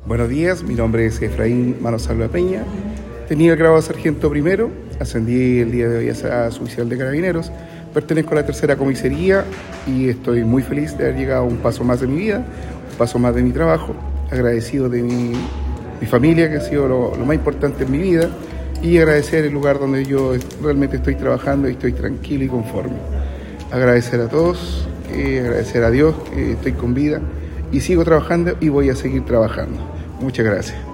Buenos días, mi nombre es Efraín Manosalva Peña. Tenía el grado de sargento primero, ascendí el día de hoy a suboficial de Carabineros. Pertenezco a la tercera comisaría y estoy muy feliz de haber llegado a un paso más de mi vida, un paso más de mi trabajo, agradecido de mi familia, que ha sido lo más importante en mi vida, y agradecer el lugar donde yo realmente estoy trabajando y estoy tranquilo y conforme. Agradecer a todos, agradecer a Dios que estoy con vida y sigo trabajando y voy a seguir trabajando. Muchas gracias.